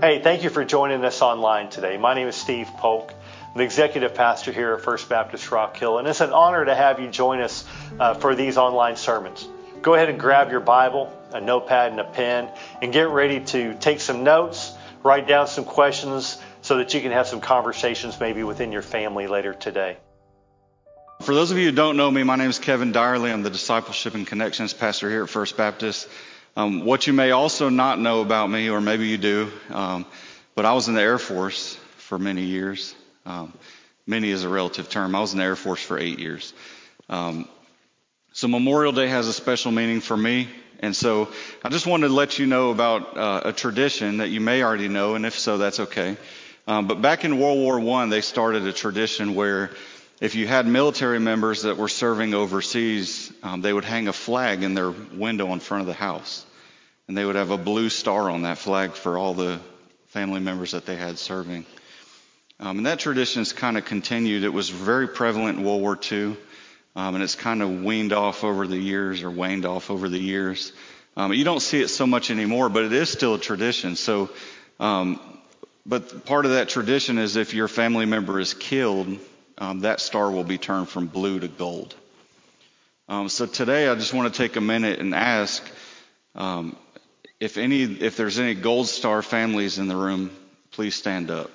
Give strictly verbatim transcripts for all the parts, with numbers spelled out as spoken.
Hey, thank you for joining us online today. My name is Steve Polk. I'm the executive pastor here at First Baptist Rock Hill, and it's an honor to have you join us uh, for these online sermons. Go ahead and grab your Bible, a notepad, and a pen, and get ready to take some notes, write down some questions so that you can have some conversations maybe within your family later today. For those of you who don't know me, my name is Kevin Direly. I'm the Discipleship and Connections pastor here at First Baptist. Um, what you may also not know about me, or maybe you do, um, but I was in the Air Force for many years. Um, many is a relative term. I was in the Air Force for eight years. Um, so Memorial Day has a special meaning for me. And so I just wanted to let you know about uh, a tradition that you may already know, and if so, that's okay. Um, but back in World War One, they started a tradition where if you had military members that were serving overseas, um, they would hang a flag in their window in front of the house. And they would have a blue star on that flag for all the family members that they had serving. Um, and that tradition has kind of continued. It was very prevalent in World War Two, um, and it's kind of weaned off over the years, or waned off over the years. Um, you don't see it so much anymore, but it is still a tradition. So, um, but part of that tradition is if your family member is killed, um, that star will be turned from blue to gold. Um, so today, I just want to take a minute and ask, um, If any, if there's any Gold Star families in the room, please stand up.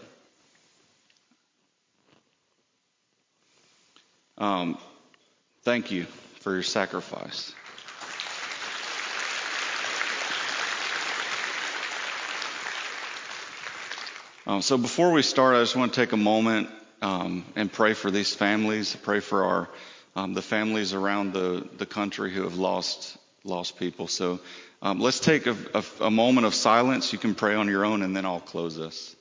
Um, thank you for your sacrifice. Um, so before we start, I just want to take a moment um, and pray for these families. Pray for our um, the families around the, the country who have lost lost people. So. Um, let's take a, a, a moment of silence. You can pray on your own, and then I'll close this.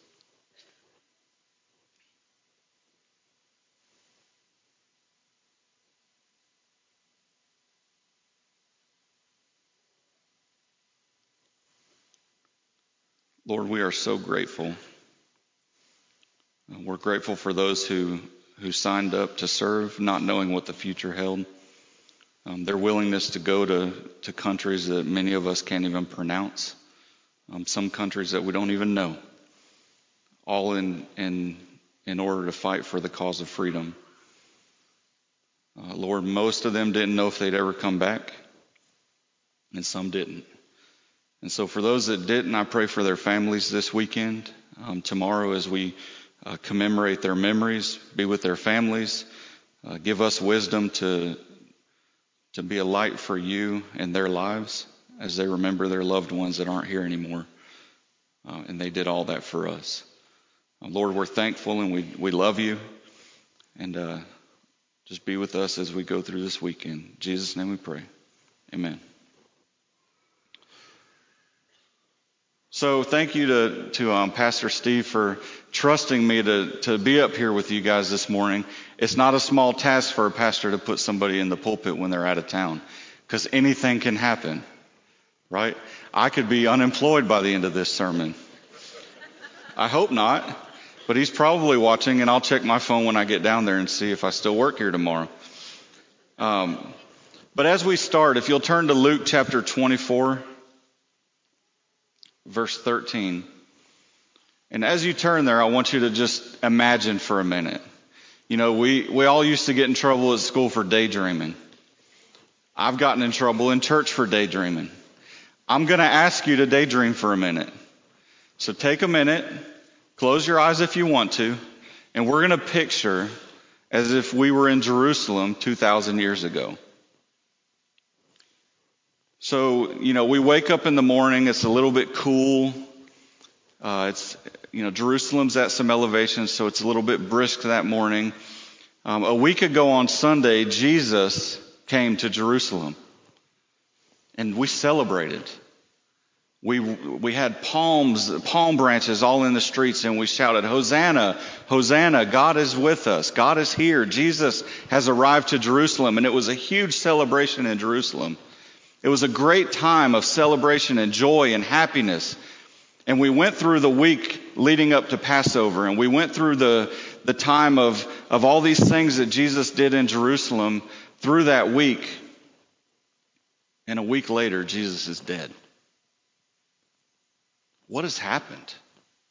Lord, we are so grateful. We're grateful for those who, who signed up to serve, not knowing what the future held. Um, their willingness to go to, to countries that many of us can't even pronounce. Um, some countries that we don't even know. All in, in, in order to fight for the cause of freedom. Uh, Lord, most of them didn't know if they'd ever come back. And some didn't. And so for those that didn't, I pray for their families this weekend. Um, tomorrow as we uh, commemorate their memories, be with their families. Uh, give us wisdom to, to be a light for you in their lives as they remember their loved ones that aren't here anymore. Uh, and they did all that for us. Uh, Lord, we're thankful and we, we love you. And uh, just be with us as we go through this weekend. In Jesus' name we pray. Amen. So thank you to, to um, Pastor Steve for trusting me to, to be up here with you guys this morning. It's not a small task for a pastor to put somebody in the pulpit when they're out of town, because anything can happen, right? I could be unemployed by the end of this sermon. I hope not, but he's probably watching, and I'll check my phone when I get down there and see if I still work here tomorrow. Um, but as we start, if you'll turn to Luke chapter twenty-four, verse thirteen. And as you turn there, I want you to just imagine for a minute. You know, we, we all used to get in trouble at school for daydreaming. I've gotten in trouble in church for daydreaming. I'm going to ask you to daydream for a minute. So take a minute, close your eyes if you want to, and we're going to picture as if we were in Jerusalem two thousand years ago. So, you know, we wake up in the morning, it's a little bit cool. Uh, it's, you know, Jerusalem's at some elevation, so it's a little bit brisk that morning. Um, a week ago on Sunday, Jesus came to Jerusalem, and we celebrated. We we had palms, palm branches all in the streets, and we shouted, Hosanna, Hosanna, God is with us, God is here, Jesus has arrived to Jerusalem, and it was a huge celebration in Jerusalem. It was a great time of celebration and joy and happiness. And we went through the week leading up to Passover, and we went through the, the time of, of all these things that Jesus did in Jerusalem through that week. And a week later, Jesus is dead. What has happened?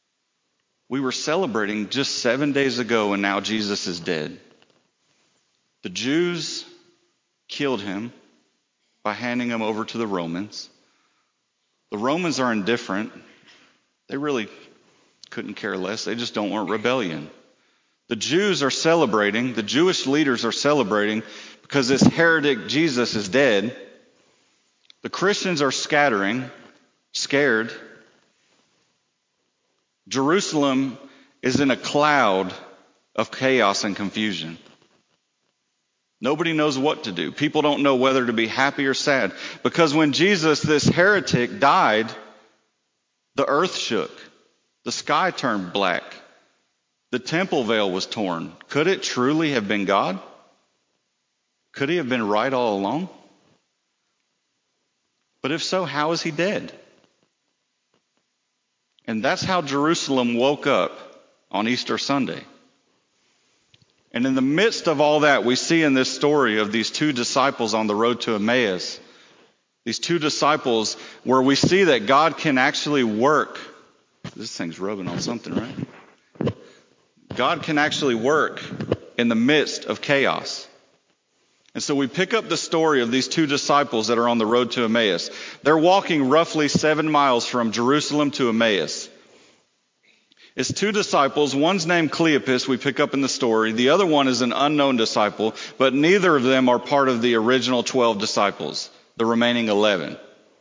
We were celebrating just seven days ago, and now Jesus is dead. The Jews killed him by handing him over to the Romans. The Romans are indifferent. They really couldn't care less. They just don't want rebellion. The Jews are celebrating, the Jewish leaders are celebrating because this heretic Jesus is dead. The Christians are scattering, scared. Jerusalem is in a cloud of chaos and confusion. Nobody knows what to do. People don't know whether to be happy or sad. Because when Jesus, this heretic, died, the earth shook. The sky turned black. The temple veil was torn. Could it truly have been God? Could he have been right all along? But if so, how is he dead? And that's how Jerusalem woke up on Easter Sunday. And in the midst of all that, we see in this story of these two disciples on the road to Emmaus, these two disciples where we see that God can actually work. This thing's rubbing on something, right? God can actually work in the midst of chaos. And so we pick up the story of these two disciples that are on the road to Emmaus. They're walking roughly seven miles from Jerusalem to Emmaus. It's two disciples. One's named Cleopas, we pick up in the story. The other one is an unknown disciple, but neither of them are part of the original twelve disciples, the remaining eleven.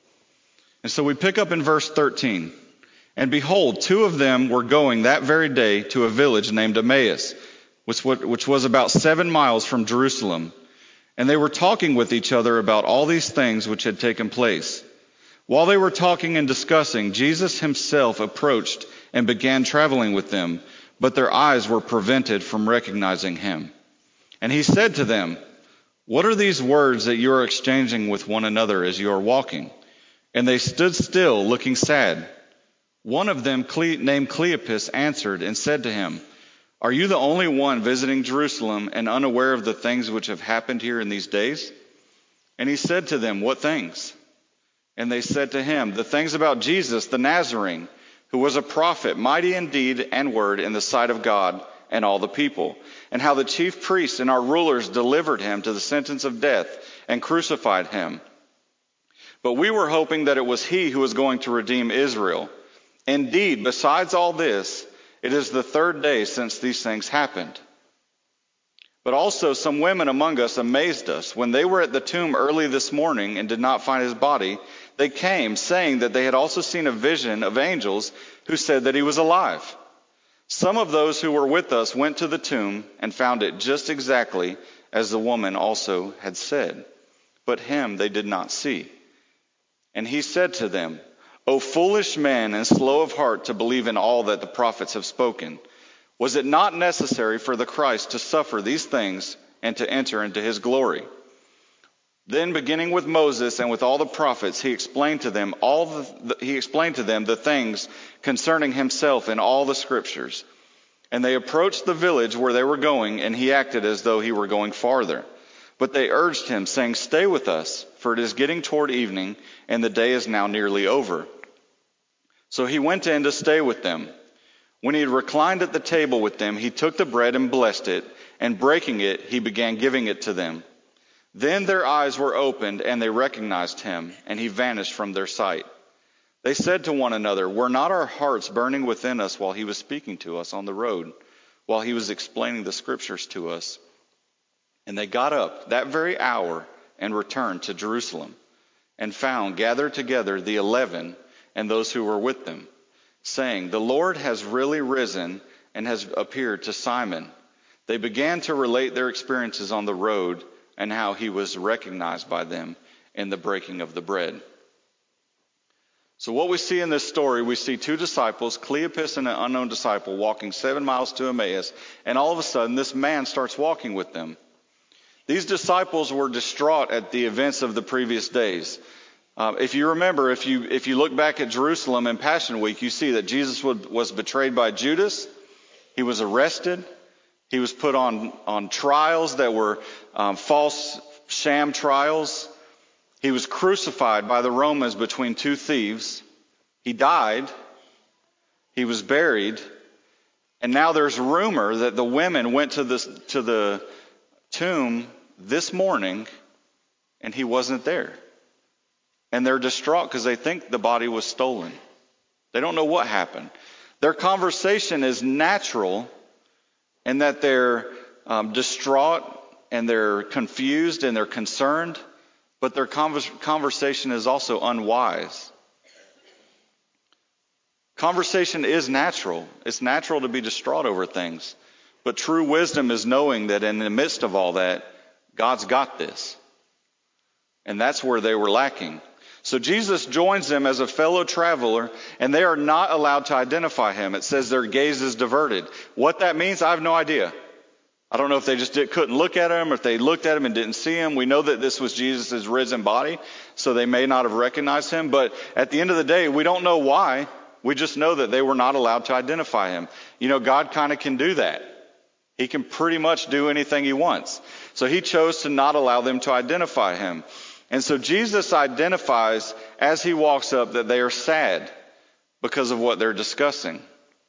And so we pick up in verse thirteen. And behold, two of them were going that very day to a village named Emmaus, which, which was about seven miles from Jerusalem. And they were talking with each other about all these things which had taken place. While they were talking and discussing, Jesus himself approached and began traveling with them, but their eyes were prevented from recognizing him. And he said to them, "What are these words that you are exchanging with one another as you are walking?" And they stood still, looking sad. One of them, named Cleopas, answered and said to him, "Are you the only one visiting Jerusalem and unaware of the things which have happened here in these days?" And he said to them, "What things?" And they said to him, "The things about Jesus the Nazarene, who was a prophet, mighty in deed and word in the sight of God and all the people, and how the chief priests and our rulers delivered him to the sentence of death and crucified him. But we were hoping that it was he who was going to redeem Israel. Indeed, besides all this, it is the third day since these things happened. But also some women among us amazed us. When they were at the tomb early this morning and did not find his body, they came, saying that they had also seen a vision of angels who said that he was alive. Some of those who were with us went to the tomb and found it just exactly as the woman also had said. But him they did not see. And he said to them, 'O foolish men and slow of heart to believe in all that the prophets have spoken. Was it not necessary for the Christ to suffer these things and to enter into his glory?' Then, beginning with Moses and with all the prophets, he explained to them all the, he explained to them the things concerning himself in all the scriptures. And they approached the village where they were going, and he acted as though he were going farther. But they urged him, saying, 'Stay with us, for it is getting toward evening, and the day is now nearly over.' So he went in to stay with them. When he had reclined at the table with them, he took the bread and blessed it, and breaking it, he began giving it to them. Then their eyes were opened, and they recognized him, and he vanished from their sight. They said to one another, 'Were not our hearts burning within us while he was speaking to us on the road, while he was explaining the scriptures to us?' And they got up that very hour and returned to Jerusalem, and found gathered together the eleven and those who were with them, saying, 'The Lord has really risen and has appeared to Simon.' They began to relate their experiences on the road and how he was recognized by them in the breaking of the bread." So what we see in this story, we see two disciples, Cleopas and an unknown disciple, walking seven miles to Emmaus, and all of a sudden this man starts walking with them. These disciples were distraught at the events of the previous days. Uh, if you remember, if you if you look back at Jerusalem in Passion Week, you see that Jesus would, was betrayed by Judas. He was arrested. He was put on, on trials that were um, false sham trials. He was crucified by the Romans between two thieves. He died. He was buried. And now there's rumor that the women went to the, to the tomb this morning and he wasn't there. And they're distraught because they think the body was stolen. They don't know what happened. Their conversation is natural in that they're um, distraught and they're confused and they're concerned, but their convers- conversation is also unwise. Conversation is natural. It's natural to be distraught over things. But true wisdom is knowing that in the midst of all that, God's got this. And that's where they were lacking. So Jesus joins them as a fellow traveler, and they are not allowed to identify him. It says their gaze is diverted. What that means, I have no idea. I don't know if they just did, couldn't look at him, or if they looked at him and didn't see him. We know that this was Jesus' risen body, so they may not have recognized him. But at the end of the day, we don't know why. We just know that they were not allowed to identify him. You know, God kind of can do that. He can pretty much do anything he wants. So he chose to not allow them to identify him. And so Jesus identifies as he walks up that they are sad because of what they're discussing.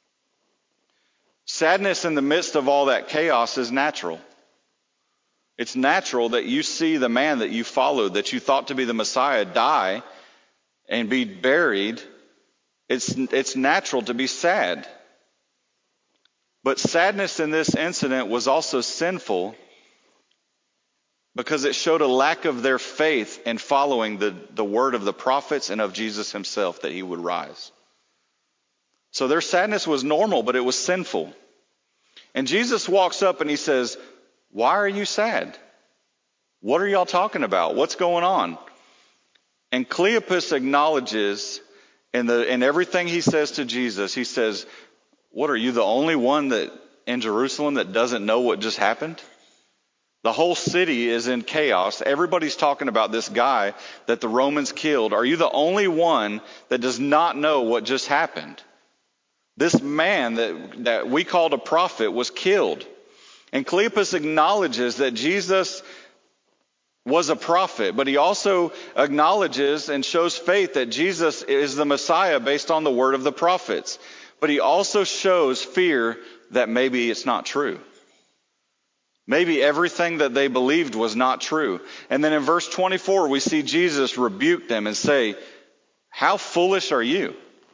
Sadness in the midst of all that chaos is natural. It's natural that you see the man that you followed, that you thought to be the Messiah, die and be buried. It's, it's natural to be sad. But sadness in this incident was also sinful because it showed a lack of their faith in following the, the word of the prophets and of Jesus himself that he would rise. So their sadness was normal, but it was sinful. And Jesus walks up and he says, "Why are you sad? What are y'all talking about? What's going on?" And Cleopas acknowledges in, the, in everything he says to Jesus, he says, "What, are you the only one that in Jerusalem that doesn't know what just happened? The whole city is in chaos. Everybody's talking about this guy that the Romans killed. Are you the only one that does not know what just happened? This man that, that we called a prophet was killed." And Cleopas acknowledges that Jesus was a prophet, but he also acknowledges and shows faith that Jesus is the Messiah based on the word of the prophets. But he also shows fear that maybe it's not true. Maybe everything that they believed was not true. And then in verse twenty-four, we see Jesus rebuke them and say, "How foolish are you?"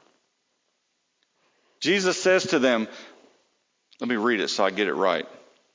Jesus says to them, let me read it so I get it right.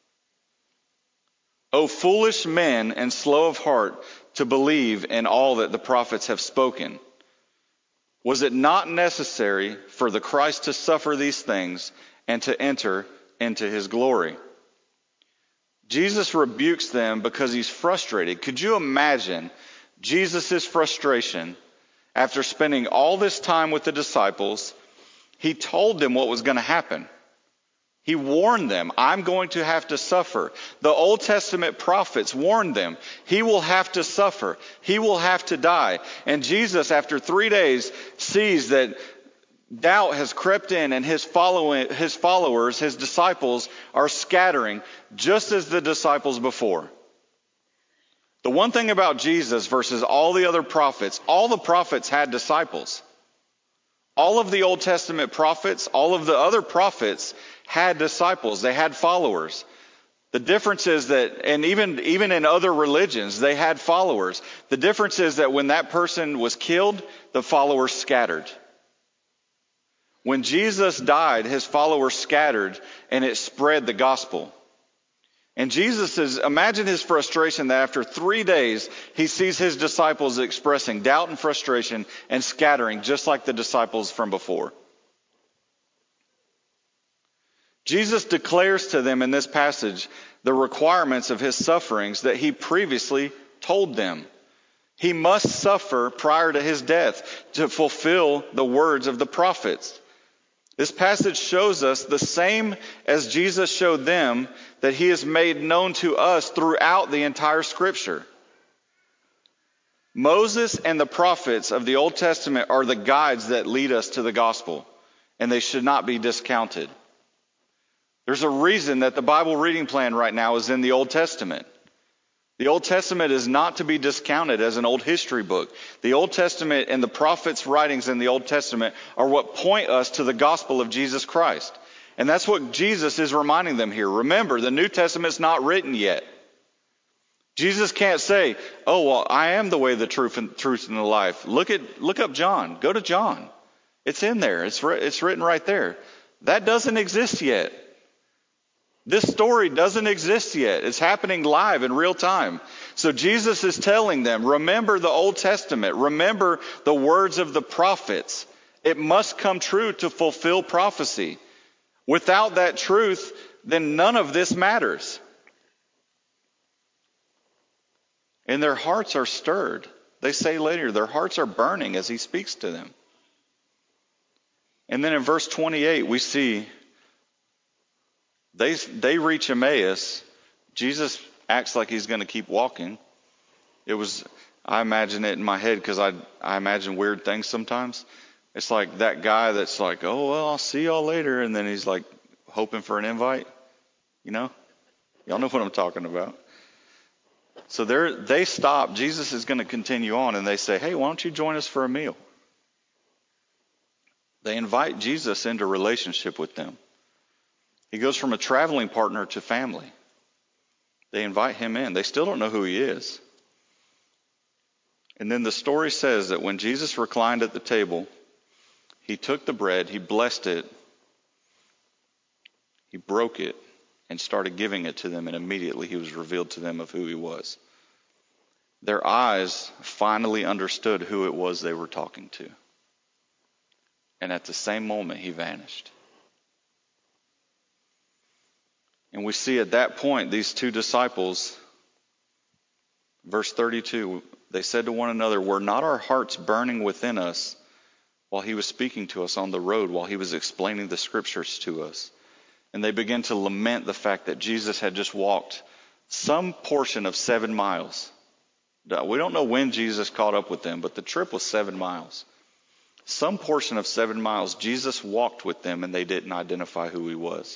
"O foolish men and slow of heart to believe in all that the prophets have spoken. Was it not necessary for the Christ to suffer these things and to enter into his glory?" Jesus rebukes them because he's frustrated. Could you imagine Jesus' frustration after spending all this time with the disciples? He told them what was going to happen. He warned them, "I'm going to have to suffer." The Old Testament prophets warned them, he will have to suffer. He will have to die. And Jesus, after three days, sees that doubt has crept in and his, following, his followers, his disciples, are scattering just as the disciples before. The one thing about Jesus versus all the other prophets, all the prophets had disciples. All of the Old Testament prophets, all of the other prophets had disciples. They had followers. The difference is that, and even, even in other religions, they had followers. The difference is that when that person was killed, the followers scattered. When Jesus died, his followers scattered and it spread the gospel. And Jesus is, imagine his frustration that after three days, he sees his disciples expressing doubt and frustration and scattering just like the disciples from before. Jesus declares to them in this passage the requirements of his sufferings that he previously told them. He must suffer prior to his death to fulfill the words of the prophets. This passage shows us the same as Jesus showed them, that he is made known to us throughout the entire scripture. Moses and the prophets of the Old Testament are the guides that lead us to the gospel, and they should not be discounted. There's a reason that the Bible reading plan right now is in the Old Testament. The Old Testament is not to be discounted as an old history book. The Old Testament and the prophets' writings in the Old Testament are what point us to the gospel of Jesus Christ. And that's what Jesus is reminding them here. Remember, the New Testament's not written yet. Jesus can't say, oh, well, I am the way, the truth, and truth and the life. Look at, look up John. Go to John. It's in there. It's, it's written right there. That doesn't exist yet. This story doesn't exist yet. It's happening live in real time. So Jesus is telling them, remember the Old Testament. Remember the words of the prophets. It must come true to fulfill prophecy. Without that truth, then none of this matters. And their hearts are stirred. They say later, their hearts are burning as he speaks to them. And then in verse twenty-eight, we see they, they reach Emmaus. Jesus acts like he's going to keep walking. It was, I imagine it in my head because I, I imagine weird things sometimes. It's like that guy that's like, oh, well, I'll see y'all later. And then he's like hoping for an invite. You know? Y'all know what I'm talking about. So they they stop. Jesus is going to continue on. And they say, hey, why don't you join us for a meal? They invite Jesus into relationship with them. He goes from a traveling partner to family. They invite him in. They still don't know who he is. And then the story says that when Jesus reclined at the table, he took the bread, he blessed it, he broke it, and started giving it to them. And immediately he was revealed to them of who he was. Their eyes finally understood who it was they were talking to. And at the same moment, he vanished. And we see at that point, these two disciples, verse thirty-two, they said to one another, were not our hearts burning within us while he was speaking to us on the road, while he was explaining the scriptures to us? And they began to lament the fact that Jesus had just walked some portion of seven miles. We don't know when Jesus caught up with them, but the trip was seven miles. Some portion of seven miles, Jesus walked with them and they didn't identify who he was.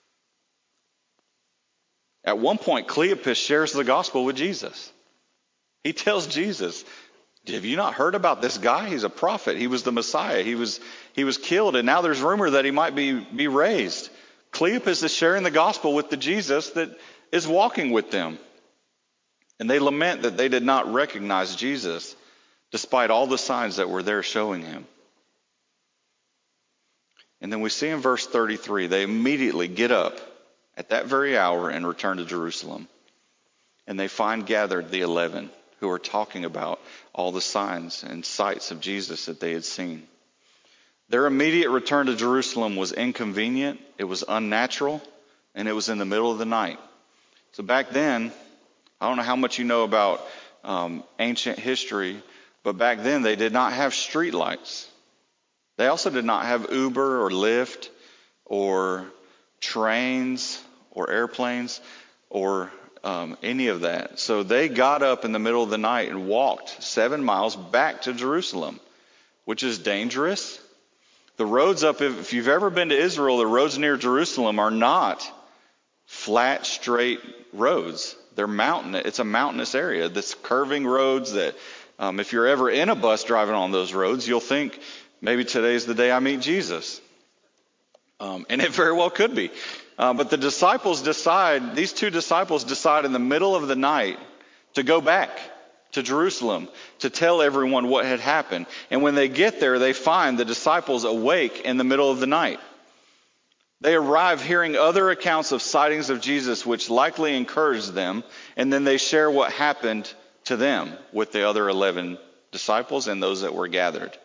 At one point, Cleopas shares the gospel with Jesus. He tells Jesus, have you not heard about this guy? He's a prophet. He was the Messiah. He was, he was killed, and now there's rumor that he might be, be raised. Cleopas is sharing the gospel with the Jesus that is walking with them. And they lament that they did not recognize Jesus despite all the signs that were there showing him. And then we see in verse thirty-three, they immediately get up at that very hour and return to Jerusalem. And they find gathered the eleven who are talking about all the signs and sights of Jesus that they had seen. Their immediate return to Jerusalem was inconvenient, it was unnatural, and it was in the middle of the night. So back then, I don't know how much you know about um, ancient history, but back then they did not have street lights. They also did not have Uber or Lyft or trains or airplanes or um, any of that. So they got up in the middle of the night and walked seven miles back to Jerusalem, which is dangerous. The roads up, if you've ever been to Israel, the roads near Jerusalem are not flat, straight roads. They're mountain. It's a mountainous area. This curving roads that um, if you're ever in a bus driving on those roads, you'll think, maybe today's the day I meet Jesus. Um, and it very well could be. Uh, but the disciples decide, these two disciples decide in the middle of the night to go back to Jerusalem to tell everyone what had happened. And when they get there, they find the disciples awake in the middle of the night. They arrive hearing other accounts of sightings of Jesus, which likely encouraged them. And then they share what happened to them with the other eleven disciples and those that were gathered.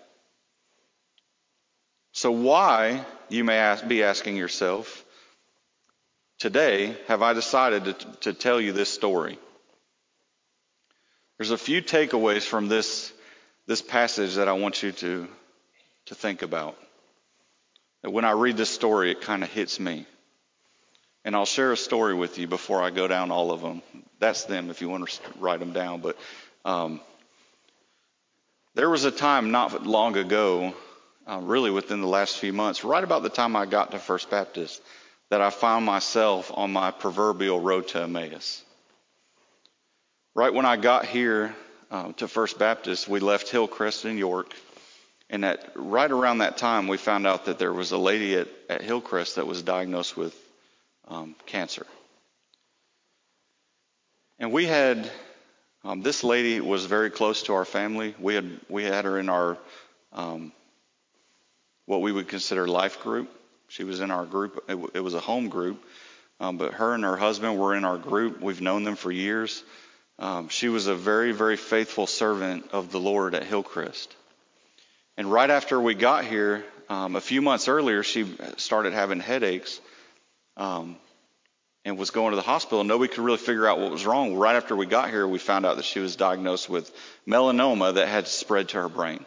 So why, you may ask, be asking yourself, today have I decided to, to tell you this story? There's a few takeaways from this, this passage that I want you to, to think about. That when I read this story, it kind of hits me. And I'll share a story with you before I go down all of them. That's them if you want to write them down. But um, there was a time not long ago, uh, really within the last few months, right about the time I got to First Baptist, that I found myself on my proverbial road to Emmaus. Right when I got here uh, to First Baptist, we left Hillcrest in York, And at right around that time, we found out that there was a lady at, at Hillcrest that was diagnosed with um, cancer. And we had, um, this lady was very close to our family. We had we had her in our, um, what we would consider life group. She was in our group. It, it was a home group. Um, but her and her husband were in our group. We've known them for years. Um, she was a very, very faithful servant of the Lord at Hillcrest. And right after we got here, um, a few months earlier, she started having headaches um, and was going to the hospital. Nobody could really figure out what was wrong. Right after we got here, we found out that she was diagnosed with melanoma that had spread to her brain.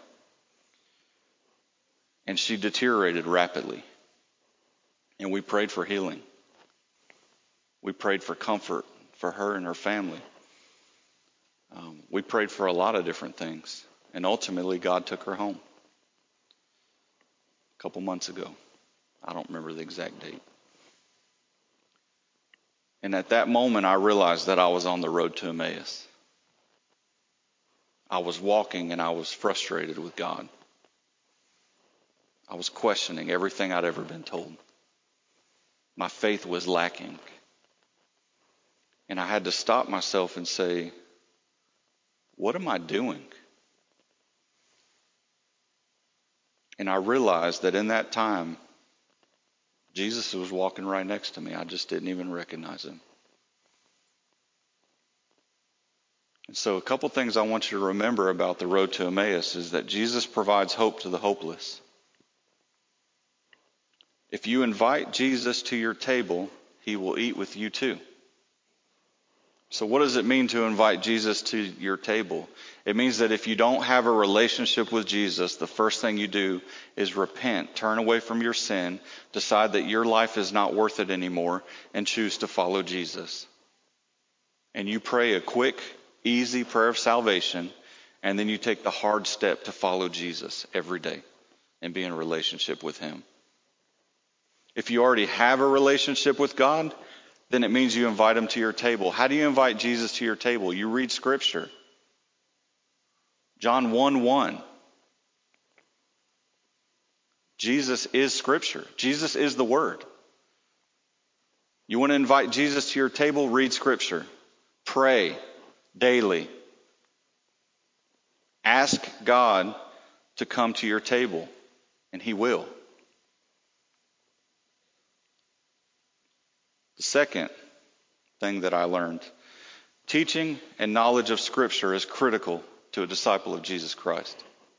And she deteriorated rapidly. And we prayed for healing. We prayed for comfort for her and her family. Um, we prayed for a lot of different things. And ultimately, God took her home. A couple months ago. I don't remember the exact date. And at that moment, I realized that I was on the road to Emmaus. I was walking and I was frustrated with God. I was questioning everything I'd ever been told. My faith was lacking. And I had to stop myself and say, what am I doing? And I realized that in that time, Jesus was walking right next to me. I just didn't even recognize him. And so a couple things I want you to remember about the road to Emmaus is that Jesus provides hope to the hopeless. If you invite Jesus to your table, he will eat with you too. So what does it mean to invite Jesus to your table? It means that if you don't have a relationship with Jesus, the first thing you do is repent, turn away from your sin, decide that your life is not worth it anymore, and choose to follow Jesus. And you pray a quick, easy prayer of salvation, and then you take the hard step to follow Jesus every day and be in a relationship with him. If you already have a relationship with God, then it means you invite him to your table. How do you invite Jesus to your table? You read Scripture. John one one. Jesus is Scripture. Jesus is the Word. You want to invite Jesus to your table? Read Scripture. Pray daily. Ask God to come to your table, and he will. The second thing that I learned, teaching and knowledge of Scripture is critical to a disciple of Jesus Christ.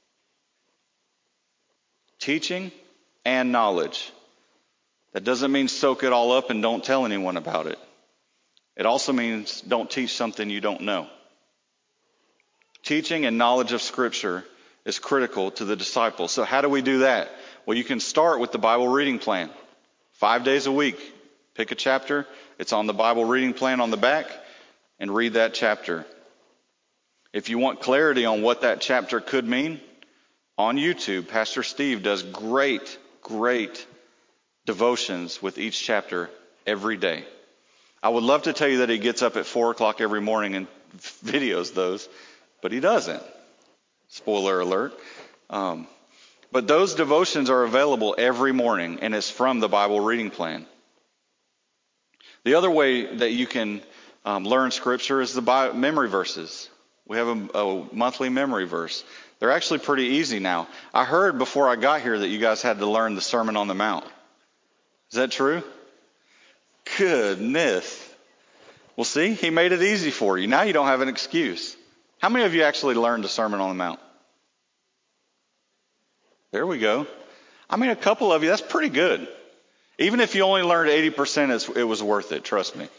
Teaching and knowledge. That doesn't mean soak it all up and don't tell anyone about it. It also means don't teach something you don't know. Teaching and knowledge of Scripture is critical to the disciple. So how do we do that? Well, you can start with the Bible reading plan. Five days a week. Pick a chapter. It's on the Bible reading plan on the back, and read that chapter. If you want clarity on what that chapter could mean, on YouTube, Pastor Steve does great, great devotions with each chapter every day. I would love to tell you that he gets up at four o'clock every morning and videos those, but he doesn't. Spoiler alert. Um, but those devotions are available every morning, and it's from the Bible reading plan. The other way that you can um, learn Scripture is the Bible memory verses. We have a, a monthly memory verse. They're actually pretty easy now. I heard before I got here that you guys had to learn the Sermon on the Mount. Is that true? Goodness. Well, see, he made it easy for you. Now you don't have an excuse. How many of you actually learned the Sermon on the Mount? There we go. I mean, a couple of you, that's pretty good. Even if you only learned eighty percent, it was worth it, trust me.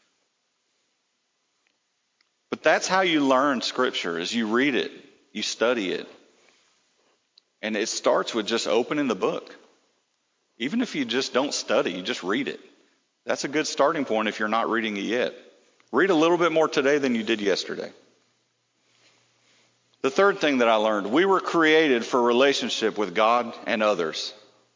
But that's how you learn Scripture, is you read it, you study it. And it starts with just opening the book. Even if you just don't study, you just read it. That's a good starting point if you're not reading it yet. Read a little bit more today than you did yesterday. The third thing that I learned, we were created for relationship with God and others.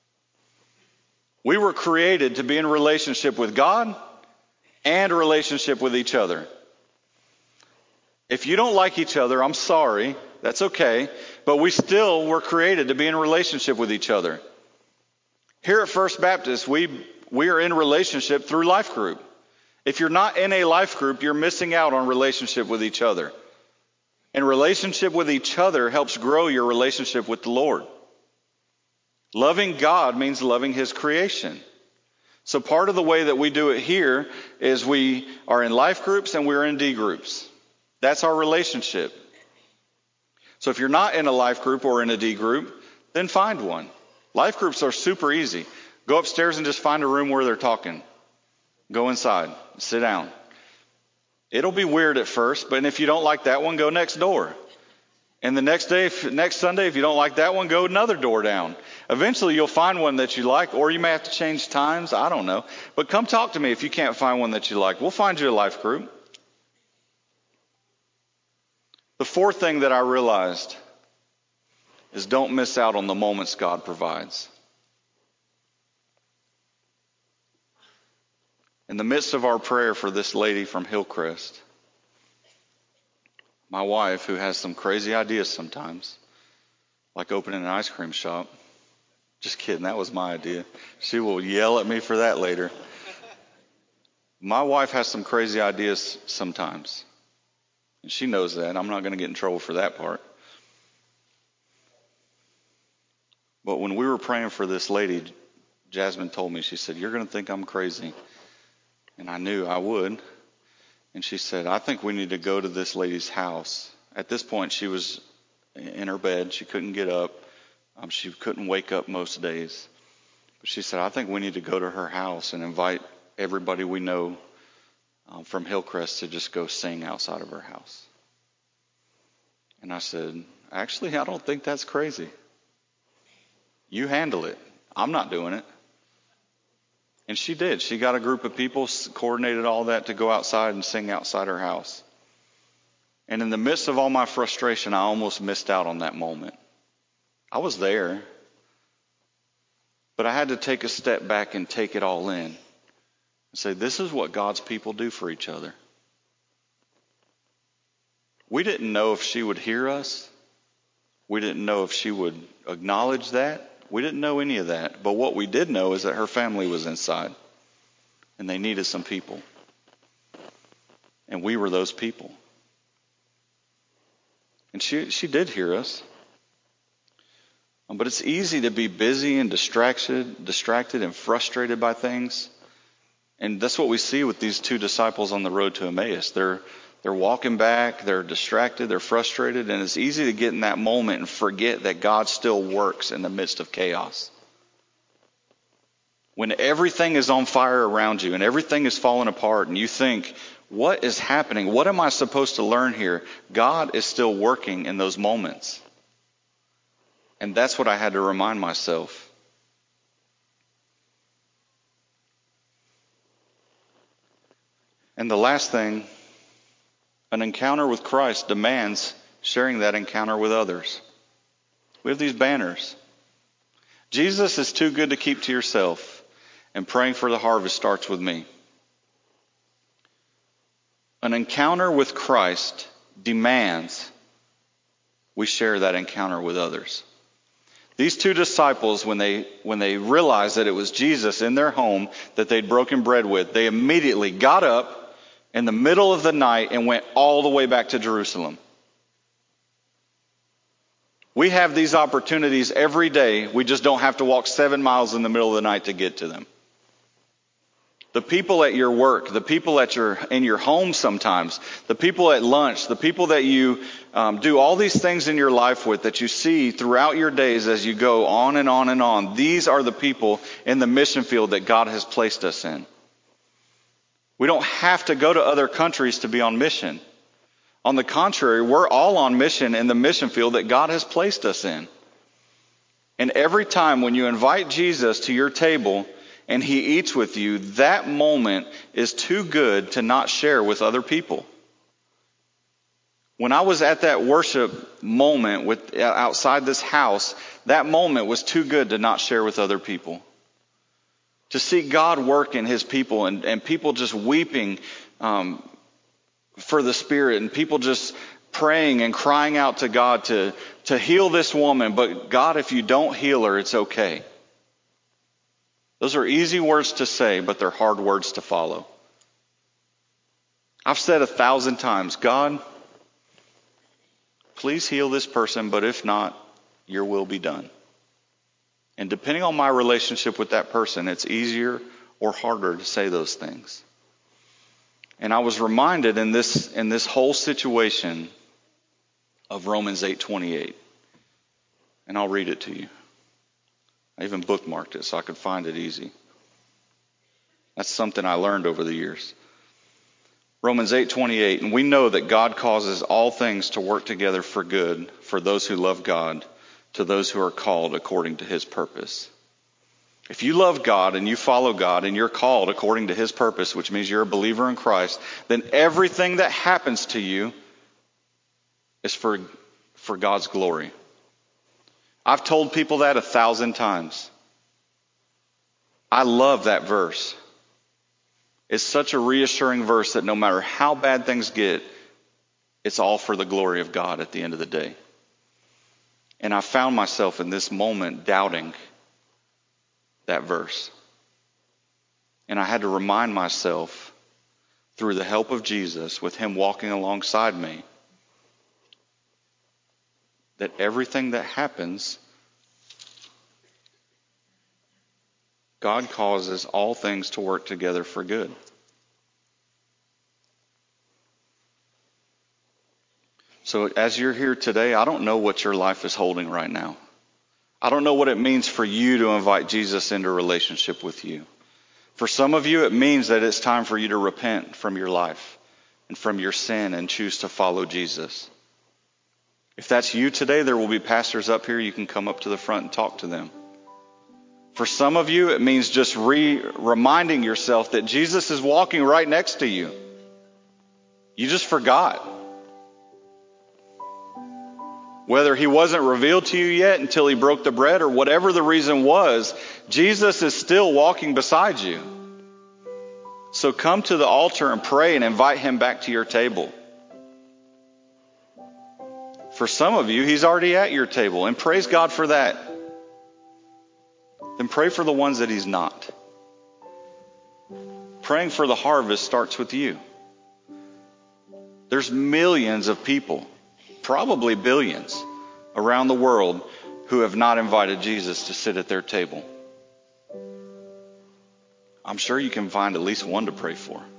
We were created to be in relationship with God and a relationship with each other. If you don't like each other, I'm sorry. That's okay. but we still were created to be in a relationship with each other. Here at First Baptist, we, we are in relationship through life group. If you're not in a life group, you're missing out on relationship with each other. And relationship with each other helps grow your relationship with the Lord. Loving God means loving His creation. So part of the way that we do it here is we are in life groups and we're in D groups. That's our relationship. So if you're not in a life group or in a D group, then find one. Life groups are super easy. Go upstairs and just find a room where they're talking. Go inside, sit down. It'll be weird at first, but if you don't like that one, go next door. And the next day, if, next Sunday, if you don't like that one, go another door down. Eventually, you'll find one that you like, or you may have to change times. I don't know. But come talk to me if you can't find one that you like. We'll find you a life group. The fourth thing that I realized is don't miss out on the moments God provides. In the midst of our prayer for this lady from Hillcrest, my wife, who has some crazy ideas sometimes, like opening an ice cream shop. Just kidding, that was my idea. She will yell at me for that later. My wife has some crazy ideas sometimes. And she knows that. I'm not going to get in trouble for that part. But when we were praying for this lady, Jasmine told me, she said, "You're going to think I'm crazy." And I knew I would. And she said, "I think we need to go to this lady's house." At this point, she was in her bed. She couldn't get up. Um, she couldn't wake up most days. But she said, "I think we need to go to her house and invite everybody we know um, from Hillcrest to just go sing outside of her house." And I said, "Actually, I don't think that's crazy. You handle it. I'm not doing it." And she did. She got a group of people, coordinated all that to go outside and sing outside her house. And in the midst of all my frustration, I almost missed out on that moment. I was there, but I had to take a step back and take it all in and say, this is what God's people do for each other. We didn't know if she would hear us. We didn't know if she would acknowledge that. We didn't know any of that. But what we did know is that her family was inside and they needed some people. And we were those people. And she she did hear us. But it's easy to be busy and distracted, distracted and frustrated by things. And that's what we see with these two disciples on the road to Emmaus. They're they're walking back, they're distracted, they're frustrated, and it's easy to get in that moment and forget that God still works in the midst of chaos. When everything is on fire around you and everything is falling apart and you think, what is happening? What am I supposed to learn here? God is still working in those moments. And that's what I had to remind myself. And the last thing, an encounter with Christ demands sharing that encounter with others. We have these banners. Jesus is too good to keep to yourself, and praying for the harvest starts with me. An encounter with Christ demands we share that encounter with others. These two disciples, when they when they realized that it was Jesus in their home that they'd broken bread with, they immediately got up in the middle of the night and went all the way back to Jerusalem. We have these opportunities every day. We just don't have to walk seven miles in the middle of the night to get to them. The people at your work, the people at your in your home sometimes, the people at lunch, the people that you um, do all these things in your life with that you see throughout your days as you go on and on and on. These are the people in the mission field that God has placed us in. We don't have to go to other countries to be on mission. On the contrary, we're all on mission in the mission field that God has placed us in. And every time when you invite Jesus to your table and he eats with you, that moment is too good to not share with other people. When I was at that worship moment with outside this house, that moment was too good to not share with other people. To see God work in his people and, and people just weeping um, for the Spirit and people just praying and crying out to God to, to heal this woman. But God, if you don't heal her, it's okay. Those are easy words to say, but they're hard words to follow. I've said a thousand times, God, please heal this person, but if not, your will be done. And depending on my relationship with that person, it's easier or harder to say those things. And I was reminded in this in this whole situation of Romans eight twenty-eight. And I'll read it to you. I even bookmarked it so I could find it easy. That's something I learned over the years. Romans eight twenty-eight, and we know that God causes all things to work together for good for those who love God, to those who are called according to his purpose. If you love God and you follow God and you're called according to his purpose, which means you're a believer in Christ, then everything that happens to you is for, for God's glory. I've told people that a thousand times. I love that verse. It's such a reassuring verse that no matter how bad things get, it's all for the glory of God at the end of the day. And I found myself in this moment doubting that verse. And I had to remind myself through the help of Jesus, with him walking alongside me, that everything that happens, God causes all things to work together for good. So as you're here today, I don't know what your life is holding right now. I don't know what it means for you to invite Jesus into a relationship with you. For some of you, it means that it's time for you to repent from your life and from your sin and choose to follow Jesus. If that's you today, there will be pastors up here. You can come up to the front and talk to them. For some of you, it means just re- reminding yourself that Jesus is walking right next to you. You just forgot. Whether he wasn't revealed to you yet until he broke the bread or whatever the reason was, Jesus is still walking beside you. So come to the altar and pray and invite him back to your table. For some of you, he's already at your table, and praise God for that. Then pray for the ones that he's not. Praying for the harvest starts with you. There's millions of people, probably billions, around the world who have not invited Jesus to sit at their table. I'm sure you can find at least one to pray for.